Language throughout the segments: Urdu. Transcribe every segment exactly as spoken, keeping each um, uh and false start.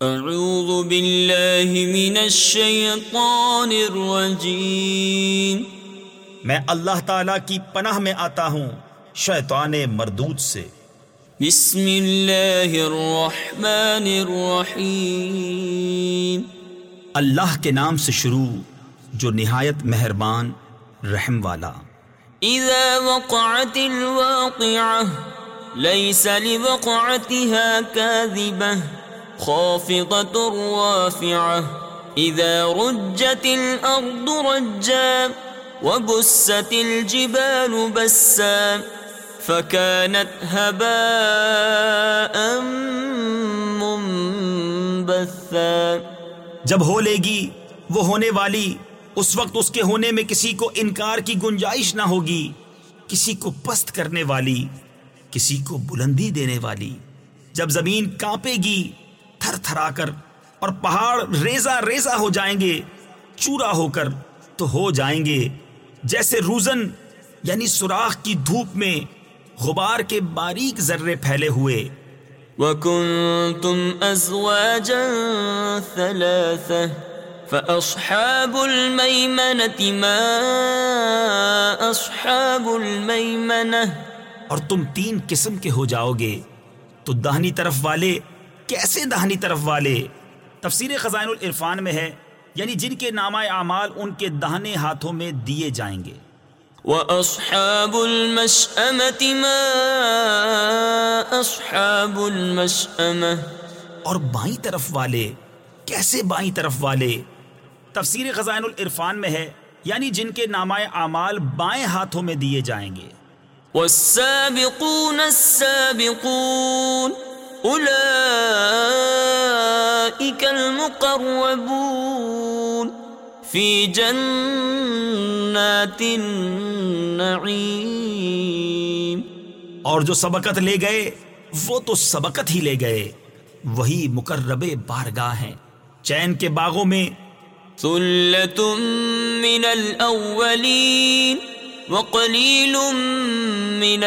اعوذ باللہ من الشیطان الرجیم، میں اللہ تعالیٰ کی پناہ میں آتا ہوں شیطان مردود سے۔ بسم اللہ الرحمن الرحیم، اللہ کے نام سے شروع جو نہایت مہربان رحم والا۔ اذا وقعت الواقعہ لیس لوقعتها کاذبہ خافضۃ رافعہ اذا رجت الارض رجا وبست الجبال بسا فكانت هباء منبثا۔ جب ہو لے گی وہ ہونے والی، اس وقت اس کے ہونے میں کسی کو انکار کی گنجائش نہ ہوگی، کسی کو پست کرنے والی، کسی کو بلندی دینے والی۔ جب زمین کانپے گی تھر تھرا کر اور پہاڑ ریزہ ریزہ ہو جائیں گے، چورا ہو کر تو ہو جائیں گے جیسے روزن یعنی سوراخ کی دھوپ میں غبار کے باریک ذرے پھیلے ہوئے۔ وَكُنْتُمْ أَزْوَاجًا ثَلَاثَةً فَأَصْحَابُ الْمَيْمَنَةِ مَا أَصْحَابُ الْمَيْمَنَةِ، اور تم تین قسم کے ہو جاؤ گے تو داہنی طرف والے کیسے داہنی طرف والے؟ تفسیر خزائن العرفان میں ہے یعنی جن کے نامہ اعمال ان کے داہنے ہاتھوں میں دیے جائیں گے۔ وَأَصْحَابُ الْمَشْأَمَةِ مَا أَصْحَابُ الْمَشْأَمَةِ، اور بائیں طرف والے کیسے بائیں طرف والے؟ تفسیر خزائن العرفان میں ہے یعنی جن کے نامہ اعمال بائیں ہاتھوں میں دیے جائیں گے۔ وَالسَّابِقُونَ السَّابِقُونَ أُولَئِكَ الْمُقَرَّبُونَ فِي جَنَّاتِ النَّعِيمِ، اور جو سبقت لے گئے وہ تو سبقت ہی لے گئے، وہی مقرب بارگاہ ہیں چین کے باغوں میں۔ ثُلَّةٌ مِّنَ الْأَوَّلِينَ وَقَلِيلٌ مِّنَ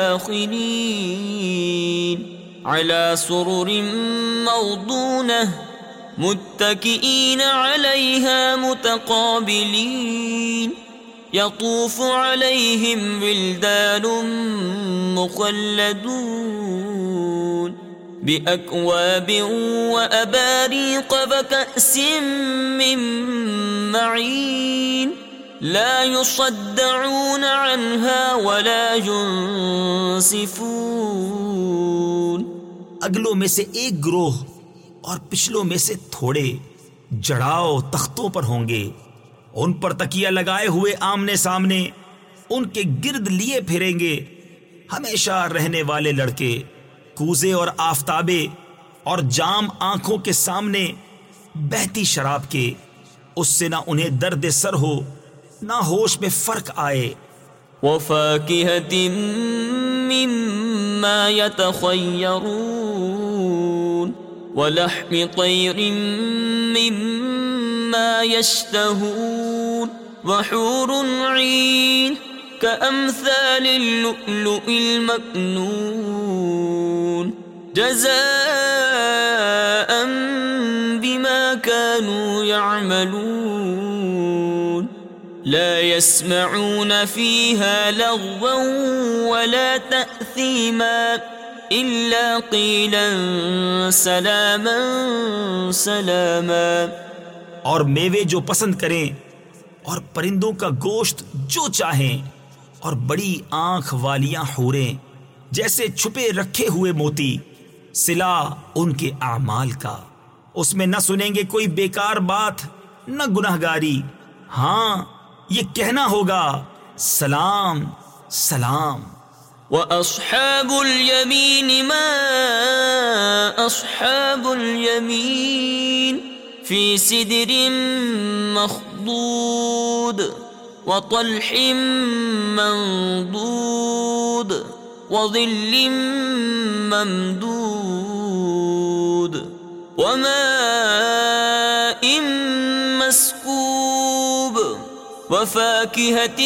الْآخِرِينَ عَلَى سُرُرٍ مَّوْضُونَةٍ مُتَّكِئِينَ عَلَيْهَا مُتَقَابِلِينَ يَطُوفُ عَلَيْهِمْ وِلْدَانٌ مُّخَلَّدُونَ بِأَكْوَابٍ وَأَبَارِيقَ وَكَأْسٍ مِّن مَّعِينٍ لا يصدعون عنها ولا ينصفون۔ اگلوں میں سے ایک گروہ اور پچھلوں میں سے تھوڑے جڑاؤ تختوں پر ہوں گے، ان پر تکیہ لگائے ہوئے آمنے سامنے ان کے گرد لیے پھریں گے ہمیشہ رہنے والے لڑکے، کوزے اور آفتابے اور جام آنکھوں کے سامنے بہتی شراب کے، اس سے نہ انہیں درد سر ہو نہ ہوش میں فرق آئے۔ وَفَاكِهَةٍ مِّمَّا يَتَخَيَّرُونَ وَلَحْمِ طَيْرٍ مِّمَّا يَشْتَهُونَ وَحُورٌ عِينٌ كَأَمْثَالِ اللُّؤْلُؤِ الْمَكْنُونِ جَزَاءً بِمَا كَانُوا يَعْمَلُونَ لا يسمعون فيها لغوا ولا تأثيما إلا قيلا سلاما سلاما، اور میوے جو پسند کریں اور پرندوں کا گوشت جو چاہیں اور بڑی آنکھ والیاں حوریں جیسے چھپے رکھے ہوئے موتی، صلہ ان کے اعمال کا، اس میں نہ سنیں گے کوئی بیکار بات نہ گناہگاری، ہاں یہ کہنا ہوگا سلام سلام۔ وَأَصْحَابُ الْيَمِينِ مَا أَصْحَابُ الْيَمِينِ فِي سِدْرٍ مَّخْضُودٍ وَطَلْحٍ مَّنضُودٍ وَظِلٍّ مَّمْدُودٍ وَمَاءٍ مَّسْكُوبٍ وَفَاكِهَةٍ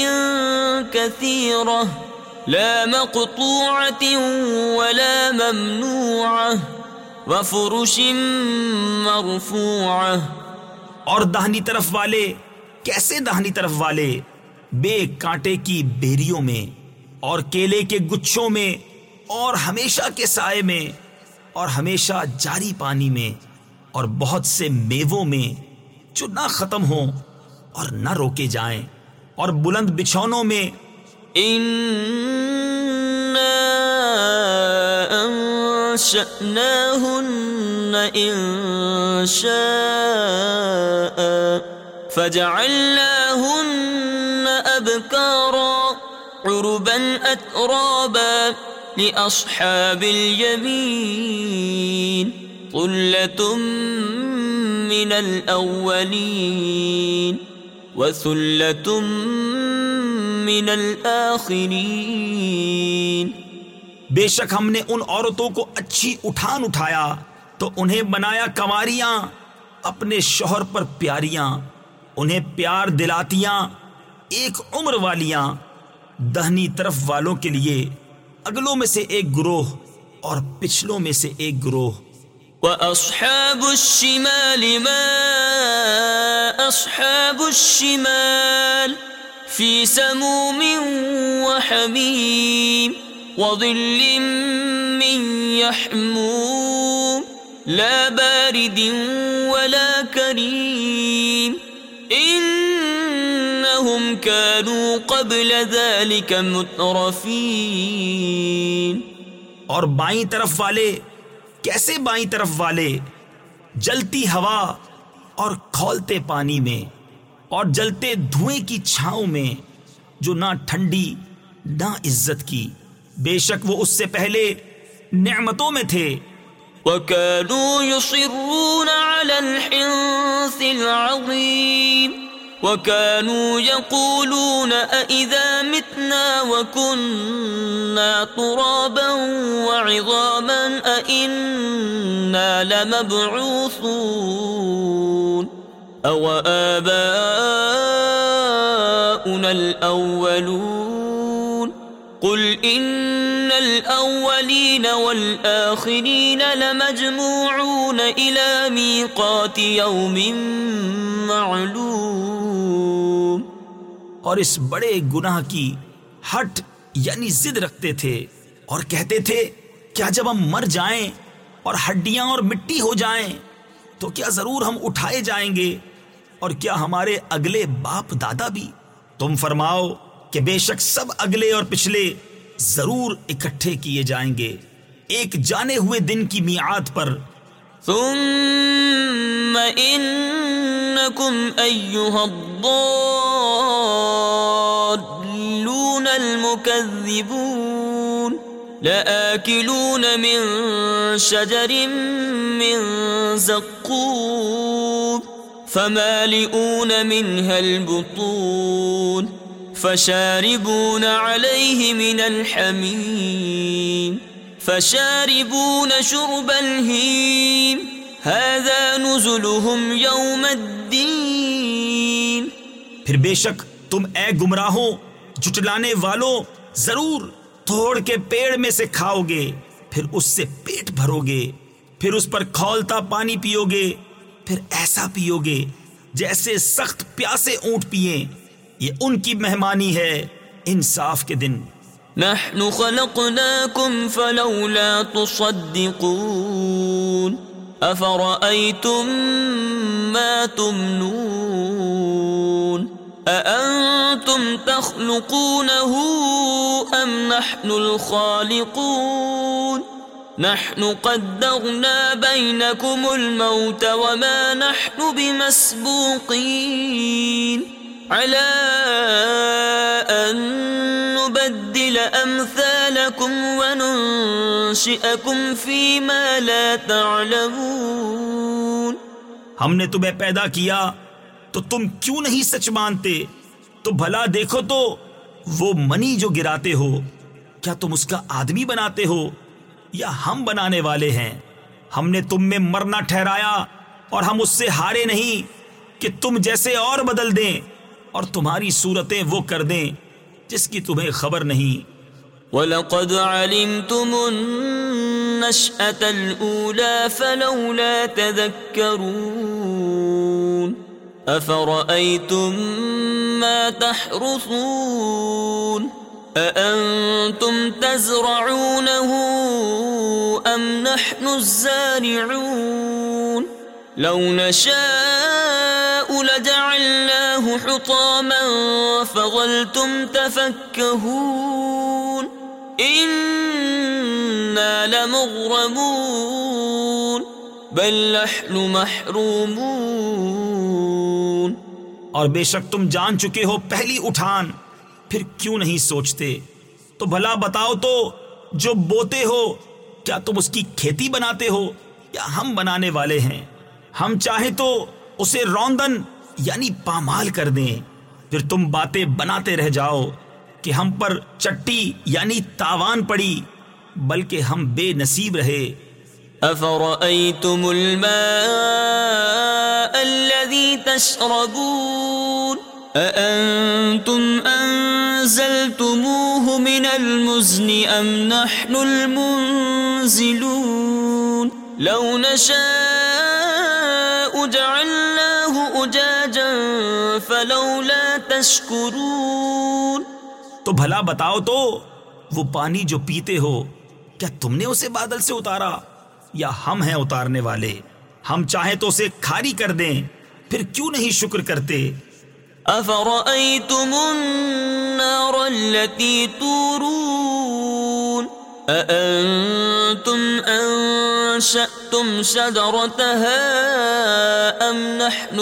كَثِيرَةٍ لا مقطوعة ولا ممنوعة وفرش مرفوعة. اور داہنی طرف والے کیسے داہنی طرف والے؟ بے کانٹے کی بیریوں میں اور کیلے کے گچھوں میں اور ہمیشہ کے سائے میں اور ہمیشہ جاری پانی میں اور بہت سے میووں میں جو نہ ختم ہوں اور نہ روکے جائیں اور بلند بچھونوں میں. إنا أنشأناهن إنشاء فجعلناهن أبكارا عربا أترابا لأصحاب اليمين ثلة من الأولين وثلة من الآخرين. بے شک ہم نے ان عورتوں کو اچھی اٹھان اٹھایا تو انہیں بنایا کنواریاں اپنے شوہر پر پیاریاں، انہیں پیار دلاتیاں ایک عمر والیاں. دہنی طرف والوں کے لیے اگلوں میں سے ایک گروہ اور پچھلوں میں سے ایک گروہ. وأصحاب الشمال ما أصحاب الشمال في سموم وحميم وظل من يحموم لا بارد ولا كريم إنهم كانوا قبل ذلك مترفين. اور بائیں طرف والے کیسے بائیں طرف والے؟ جلتی ہوا اور کھولتے پانی میں اور جلتے دھوئیں کی چھاؤں میں جو نہ ٹھنڈی نہ عزت کی. بے شک وہ اس سے پہلے نعمتوں میں تھے. وكانوا يصرون على الحنث العظيم وكانوا يقولون أئذا متنا وكنا ترابا وعظاما أئنا لمبعوثون أو آباؤنا الأولون قل إن الأولين والآخرين لمجموعون إلى ميقات يوم معلوم. اور اس بڑے گناہ کی ہٹ یعنی ضد رکھتے تھے اور کہتے تھے کیا جب ہم مر جائیں اور ہڈیاں اور مٹی ہو جائیں تو کیا ضرور ہم اٹھائے جائیں گے، اور کیا ہمارے اگلے باپ دادا بھی؟ تم فرماؤ کہ بے شک سب اگلے اور پچھلے ضرور اکٹھے کیے جائیں گے ایک جانے ہوئے دن کی میعاد پر. ثم انکم ایھا الضالون المکذبون لآکلون من شجر من زقوم فمالئون منها البطون فشاربون عليه من الحميم فشاربون شرب الهيم هذا نزلهم يوم الدين. پھر بے شک تم اے گمراہوں جھٹلانے والوں ضرور توڑ کے پیڑ میں سے کھاؤ گے، پھر اس سے پیٹ بھرو گے، پھر اس پر کھولتا پانی پیو گے، پھر ایسا پیو گے جیسے سخت پیاسے اونٹ پیئیں. یہ ان کی مہمانی ہے انصاف کے دن. نحن خلقناكم فلولا تصدقون أفرأيتم ما تمنون أأنتم تخلقونه أم نحن الخالقون نحن قدرنا بينكم الموت وما نحن بمسبوقين على أن نبدل أمثالكم وننشئكم فيما لا تعلمون. ہم نے تمہیں پیدا کیا تو تم کیوں نہیں سچ مانتے؟ تو بھلا دیکھو تو وہ منی جو گراتے ہو کیا تم اس کا آدمی بناتے ہو یا ہم بنانے والے ہیں؟ ہم نے تم میں مرنا ٹھہرایا اور ہم اس سے ہارے نہیں کہ تم جیسے اور بدل دیں اور تمہاری صورتیں وہ کر دیں جس کی تمہیں خبر نہیں. وَلَقَدْ عَلِمْتُمُ النشأة الأولى فلولا تذكرون أفرأيتم ما تحرثون أأنتم تزرعونه أم نحن الزارعون لو نشاء لجعلناه حطاما فظلتم تفكهون إنا لمغرمون بل نحن محرومون. اور بے شک تم جان چکے ہو پہلی اٹھان، پھر کیوں نہیں سوچتے؟ تو بھلا بتاؤ تو جو بوتے ہو کیا تم اس کی کھیتی بناتے ہو یا ہم بنانے والے ہیں؟ ہم چاہیں تو اسے روندن یعنی پامال کر دیں، پھر تم باتیں بناتے رہ جاؤ کہ ہم پر چٹی یعنی تاوان پڑی، بلکہ ہم بے نصیب رہے. أفرأيتم الماء الذي تشربون أأنتم أنزلتموه من المزن أم نحن المنزلون لو نشاء جعلناه أجاجا فلولا تشكرون. تو بھلا بتاؤ تو وہ پانی جو پیتے ہو کیا تم نے اسے بادل سے اتارا یا ہم ہیں اتارنے والے؟ ہم چاہیں تو اسے کھاری کر دیں، پھر کیوں نہیں شکر کرتے؟ أفرأيتم النار التي تورون أأنتم أنشأتم شجرتها أم نحن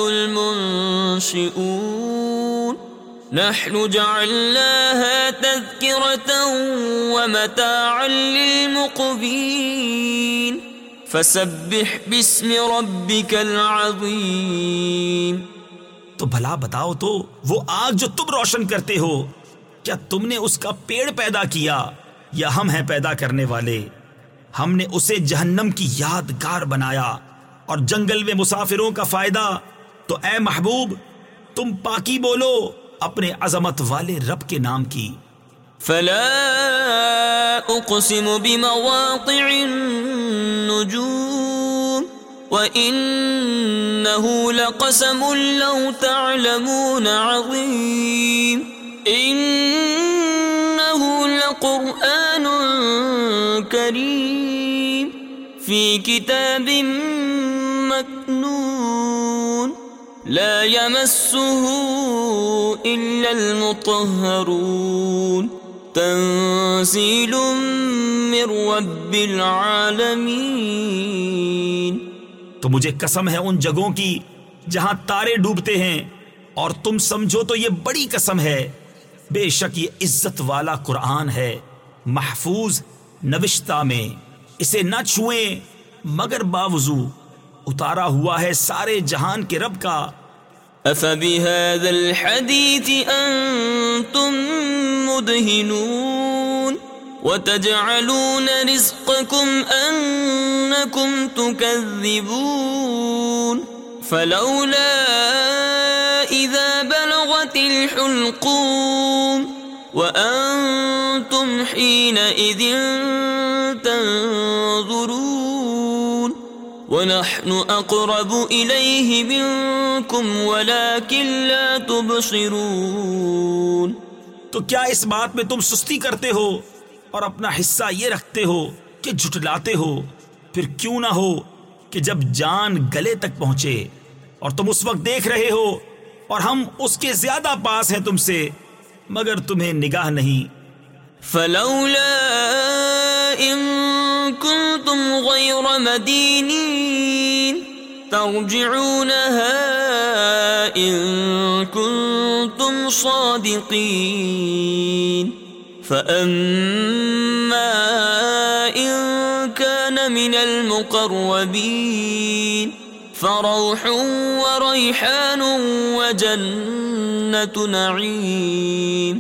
المنشئون نحن جعلناها تذكرة ومتاعا للمقوين فسبح باسم ربك العظيم. تو بھلا بتاؤ تو وہ آگ جو تم روشن کرتے ہو کیا تم نے اس کا پیڑ پیدا کیا یا ہم ہیں پیدا کرنے والے؟ ہم نے اسے جہنم کی یادگار بنایا اور جنگل میں مسافروں کا فائدہ. تو اے محبوب تم پاکی بولو اپنے عظمت والے رب کے نام کی. فلا اقسم بمواقع النجوم وإنه لقسم لو تعلمون عظيم إنه لقرآن كريم في كتاب مكنون لا يمسه إلا المطهرون تنزيل من رب العالمين. تو مجھے قسم ہے ان جگہوں کی جہاں تارے ڈوبتے ہیں، اور تم سمجھو تو یہ بڑی قسم ہے. بے شک یہ عزت والا قرآن ہے، محفوظ نوشتہ میں، اسے نہ چھوئیں مگر باوضو، اتارا ہوا ہے سارے جہان کے رب کا. أفبهذا الحديث أنتم مدهنون وتجعلون رزقكم أنكم تكذبون فلولا إذا بلغت الحلقوم وأنتم حينئذ تنظرون ونحن أقرب إليه منكم ولكن لا تبصرون. تو کیا اس بات میں تم سستی کرتے ہو اور اپنا حصہ یہ رکھتے ہو کہ جھٹلاتے ہو؟ پھر کیوں نہ ہو کہ جب جان گلے تک پہنچے اور تم اس وقت دیکھ رہے ہو اور ہم اس کے زیادہ پاس ہیں تم سے مگر تمہیں نگاہ نہیں. فلولا إن كنتم غير مدينين ترجعونها إن كنتم صادقين فأما إن كان من المقربين فروح وريحان وجنة نعيم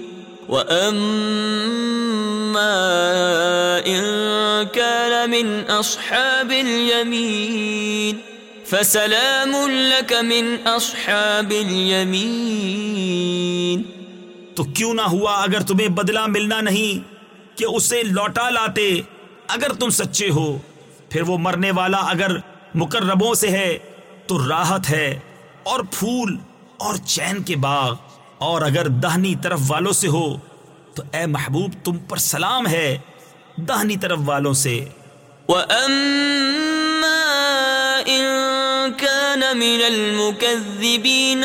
وأما إن كان من أصحاب اليمين فسلام لك من أصحاب اليمين. تو کیوں نہ ہوا اگر تمہیں بدلہ ملنا نہیں کہ اسے لوٹا لاتے اگر تم سچے ہو. پھر وہ مرنے والا اگر مقربوں سے ہے تو راحت ہے اور پھول اور چین کے باغ، اور اگر داہنی طرف والوں سے ہو تو اے محبوب تم پر سلام ہے داہنی طرف والوں سے۔ وَأَمَّا إِن كَانَ مِنَ الْمُكَذِّبِينَ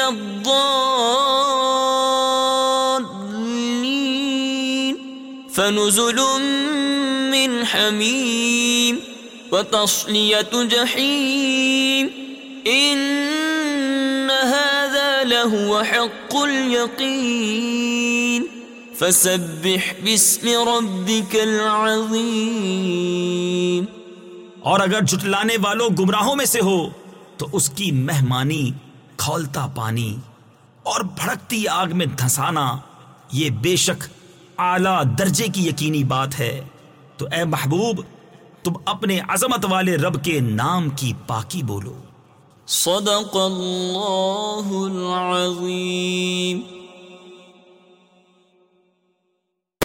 الضَّالِّينَ فَنُزُلٌ مِّنْ حَمِيمٍ وَتَصْلِيَةُ جَحِيمٍ إِنَّ هَذَا لَهُوَ حَقُّ الْيَقِينِ فَسَبِّحْ بِاسْمِ رَبِّكَ الْعَظِيمِ۔ اور اگر جھٹلانے والوں گمراہوں میں سے ہو تو اس کی مہمانی، کھولتا پانی اور بھڑکتی آگ میں دھنسانا یہ بے شک اعلیٰ درجے کی یقینی بات ہے۔ تو اے محبوب تم اپنے عظمت والے رب کے نام کی پاکی بولو۔ صدق اللہ العظیم۔